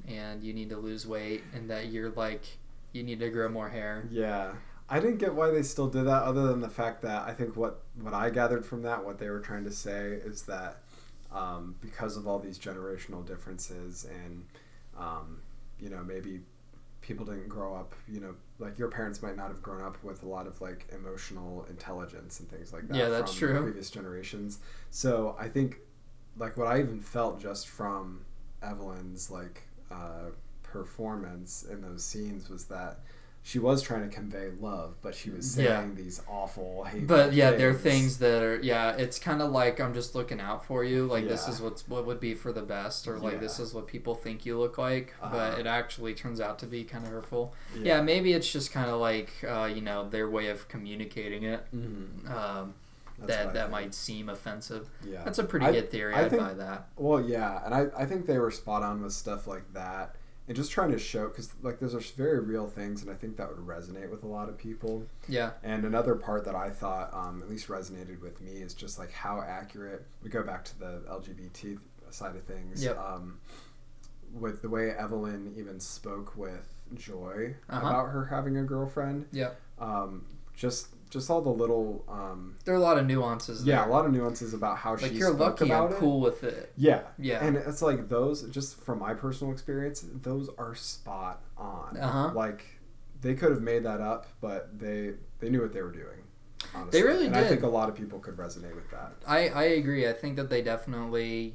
and you need to lose weight, and that you're like, you need to grow more hair. Yeah. I didn't get why they still did that, other than the fact that I think what I gathered from that, what they were trying to say is that because of all these generational differences and, maybe people didn't grow up, like your parents might not have grown up with a lot of like emotional intelligence and things like that. Yeah, that's from true. Previous generations. So I think like what I even felt just from Evelyn's like performance in those scenes was that she was trying to convey love, but she was saying these awful, hateful But yeah, things. there are things that are, it's kind of like, I'm just looking out for you. Like, this is what would be for the best, or like, this is what people think you look like, but it actually turns out to be kind of hurtful. Yeah, maybe it's just kind of like, their way of communicating it. Mm-hmm. That might seem offensive. Yeah. That's a pretty good theory. I'd buy that. Well, yeah, and I think they were spot on with stuff like that. And just trying to show, because like those are very real things, and I think that would resonate with a lot of people. Yeah. And another part that I thought at least resonated with me is just like how accurate, we go back to the LGBT side of things, with the way Evelyn even spoke with Joy about her having a girlfriend. Yeah. Just all the little there are a lot of nuances there. A lot of nuances about how she you're spoke lucky about I'm cool with it. Yeah And it's like those, just from my personal experience, those are spot on. Like they could have made that up, but they knew what they were doing, honestly. They really did. I think a lot of people could resonate with that. I agree. I think that they definitely,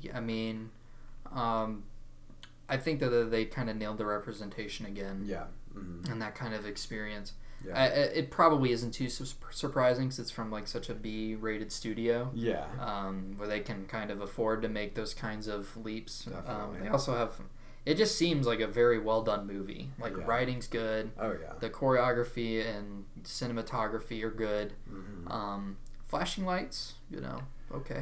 I think that they kind of nailed the representation again. Yeah. Mm-hmm. And that kind of experience. Yeah. It probably isn't too surprising because it's from like such a B-rated studio. Yeah. Where they can kind of afford to make those kinds of leaps. They also have. It just seems like a very well done movie. Like writing's good. Oh yeah. The choreography and cinematography are good. Mm-hmm. Flashing lights, okay.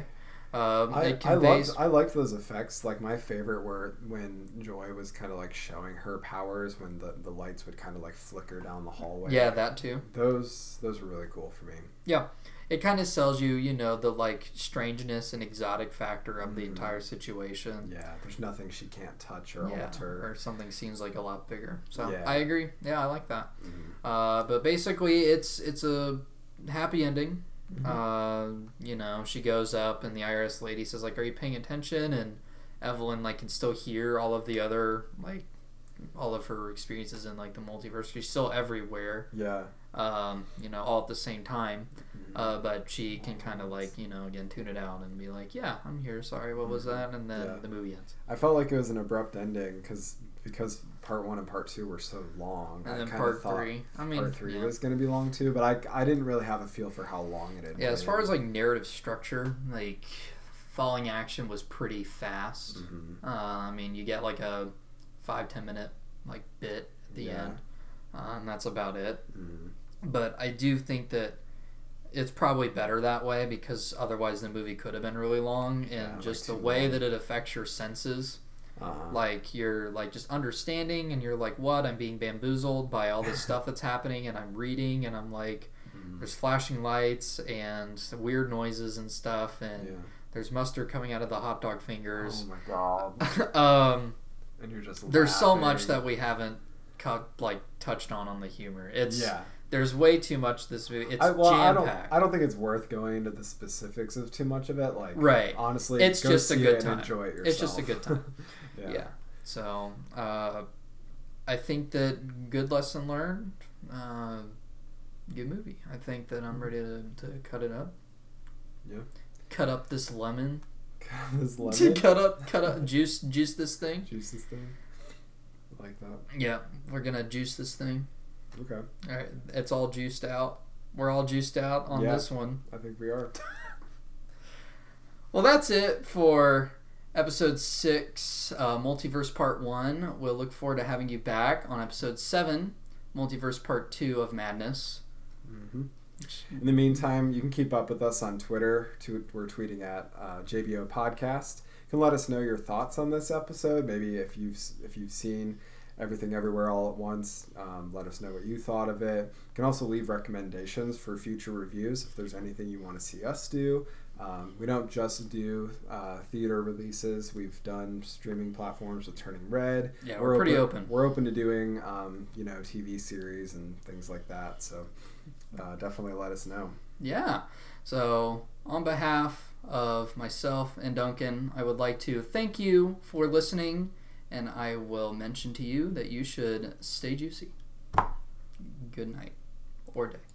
I liked those effects. Like my favorite were when Joy was kind of like showing her powers, when the lights would kind of like flicker down the hallway. Yeah, that too. Those were really cool for me. Yeah, it kind of sells you, the like strangeness and exotic factor of the entire situation. Yeah, there's nothing she can't touch or alter, or something seems like a lot bigger. So I agree. Yeah, I like that. Mm-hmm. But basically, it's a happy ending. Mm-hmm. She goes up and the IRS lady says like, are you paying attention? And Evelyn like can still hear all of the other like all of her experiences in like the multiverse. She's still everywhere. Yeah. All at the same time. Mm-hmm. But she can kind of like, again, tune it out and be like, yeah, I'm here. Sorry, what was that? And then the movie ends. I felt like it was an abrupt ending because part 1 and part 2 were so long. And then part 3. Part 3 was going to be long too, but I didn't really have a feel for how long it had been. Yeah, as far as like narrative structure, like falling action was pretty fast. Mm-hmm. You get like a 5-10 minute like bit at the end, and that's about it. Mm-hmm. But I do think that it's probably better that way because otherwise the movie could have been really long, and just the way that it affects your senses. Like you're like just understanding and you're like, what? I'm being bamboozled by all this stuff that's happening, and I'm reading and I'm like, there's flashing lights and weird noises and stuff, and there's mustard coming out of the hot dog fingers. Oh my god. And you're just there's so much that we haven't touched on the humor. There's way too much this movie. It's jam-packed. I don't think it's worth going into the specifics of too much of it. Like, honestly, it's go just see a good it time. And enjoy it yourself. It's just a good time. Yeah. So, I think that good lesson learned. Good movie. I think that I'm ready to cut it up. Yeah. Cut up this lemon. cut up, juice this thing. Juice this thing. I like that. Yeah, we're gonna juice this thing. Okay. All right, it's all juiced out. We're all juiced out on this one. I think we are. Well, that's it for episode 6, Multiverse Part 1. We'll look forward to having you back on episode 7, Multiverse Part 2 of Madness. Mm-hmm. In the meantime, you can keep up with us on Twitter. We're tweeting at JBO Podcast. You can let us know your thoughts on this episode. Maybe if you've seen Everything Everywhere All at Once, let us know what you thought of it. You can also leave recommendations for future reviews if there's anything you want to see us do. We don't just do theater releases. We've done streaming platforms with Turning Red. Yeah, we're pretty open. We're open to doing, TV series and things like that. So definitely let us know. Yeah. So on behalf of myself and Duncan, I would like to thank you for listening, and I will mention to you that you should stay juicy. Good night or day.